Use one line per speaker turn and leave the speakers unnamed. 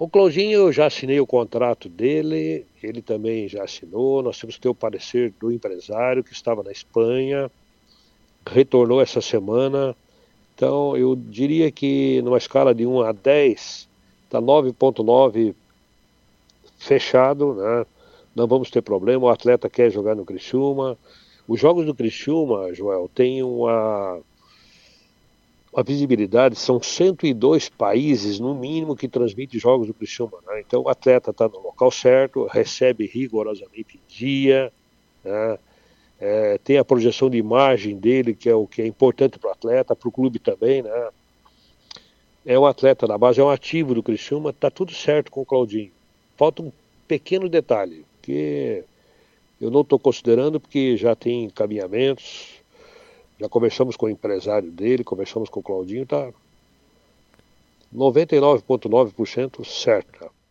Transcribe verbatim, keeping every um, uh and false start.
O Claudinho, eu já assinei o contrato dele, ele também já assinou. Nós temos que ter o parecer do empresário que estava na Espanha, retornou essa semana. Então, eu diria que numa escala de um a dez, está nove vírgula nove fechado, né? Não vamos ter problema, o atleta quer jogar no Criciúma. Os jogos do Criciúma, Joel, têm uma, uma visibilidade, são cento e dois países, no mínimo, que transmitem jogos do Criciúma, né? Então o atleta está no local certo, recebe rigorosamente em dia, né? É, tem a projeção de imagem dele, que é o que é importante para o atleta, para o clube também, né? É um atleta da base, é um ativo do Criciúma, está tudo certo com o Claudinho. Falta um pequeno detalhe, que eu não estou considerando porque já tem encaminhamentos, já conversamos com o empresário dele, conversamos com o Claudinho, está noventa e nove vírgula nove por cento certo.